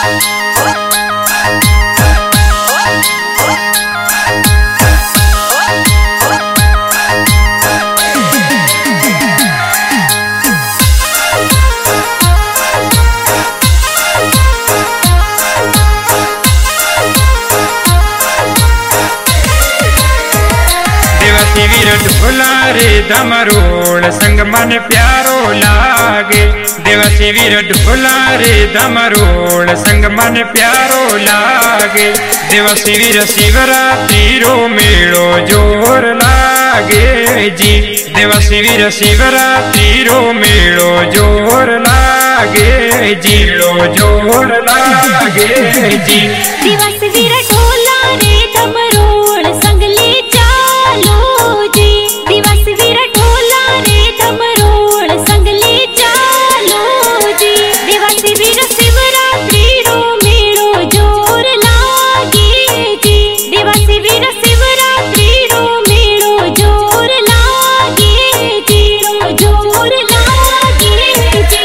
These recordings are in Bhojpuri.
वीर ढोला रे धमरोल संग मन प्यारो लागे। देवसी वीर ढोला रे धमरोल संग मन प्यारो लागे। देवसी वीर शिवरात्रि रो मेलो जोर लागे जी। देवसी वीर शिवरात्रि रो मेलो जोर लागे जी, लो जोर लागे जी। दिवस वीर ढोला रे धमरोल संग ले चालो जी। दिवस वीर ढोला रे धमरोल संग ले चालो जी। दिवस वीर शिवरात्रि रो मेलो जोर लागे जी। दिवस वीर शिवरात्रि रो मेलो जोर लागे जी, लो जोर लागे जी।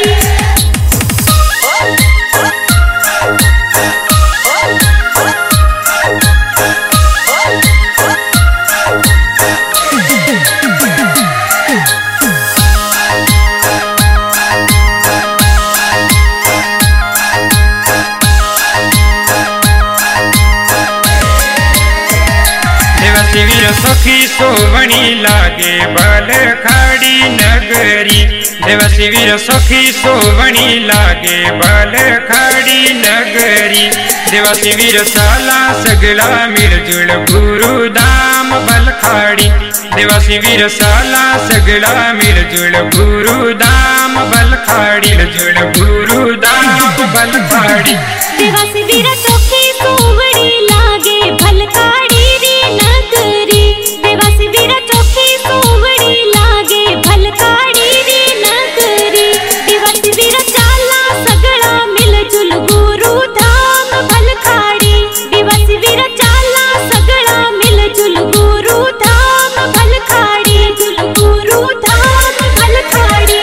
वीर सखी सोवणी लागे बल खाड़ी नगरी। देवसी वीर सखी सोवणी लागे बल खाड़ी नगरी। देवसी वीर साला सगला मिलजुल गुरु धाम बल खाड़ी। देवसी वीर साला सगला मिलजुल गुरु धाम बल खाड़ी, मिलजुल गुरु धाम बल खाड़ी। देवसी वीर सखी सोवणी लागे भल खाड़ी रे नगरी। देवसी वीर सखी सोवणी लागे भल खाड़ी रे नगरी। देवसी वीर साला सगला मिलजुल गुरु धाम भल खाड़ी। देवसी वीर साला सगला मिलजुल गुरु धाम भल खाड़ी, जुल गुरु धाम भल खाड़ी।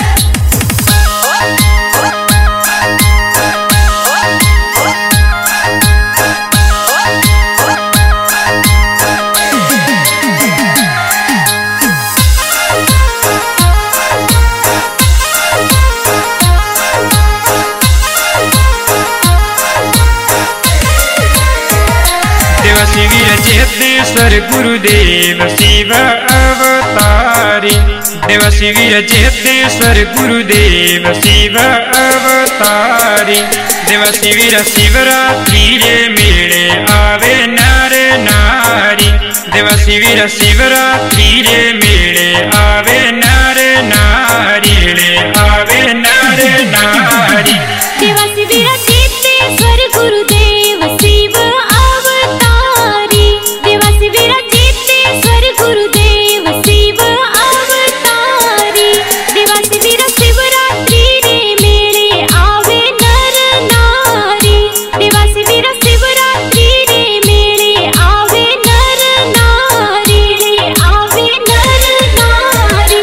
देवसी वीर चेतेश्वर गुरुदेव शिव अवतारी। देवसी वीर चेतेश्वर गुरुदेव शिव अवतारी। देवसी वीर शिवरात्रि रे मेले आवे नर नारी। देवसी वीर शिवरात्रि रे मेले आवे नर नारी, रे आवे नर नारी। देवसी वीर चेतेश्वर गुरुदेव शिव अवतारी। देवसी वीर चेतेश्वर गुरुदेव शिव अवतारी। देवसी वीर शिवरात्रि रे मेले आवे नर नारी। देवसी वीर शिवरात्रि रे मेले आवे नर नारी, रे आवे नर नारी।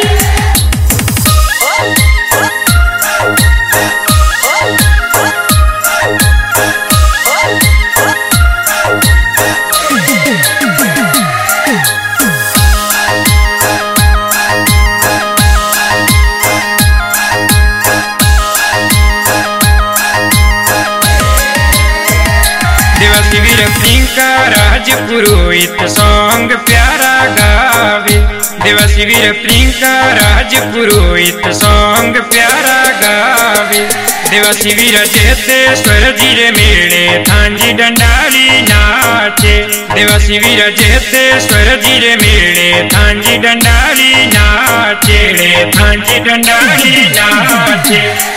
देवसी वीर प्रियंका राज पुरोहित सॉन्ग प्यारा गावे। देवसी वीर प्रियंका राज पुरोहित सॉन्ग प्यारा गावे। देवसी वीर चेतेश्वर जी रे मेले थांजी डंडारी नाचे। देवसी वीर चेतेश्वर जी रे मेले थांजी डंडारी नाचे, रे थांजी डंडारी नाचे।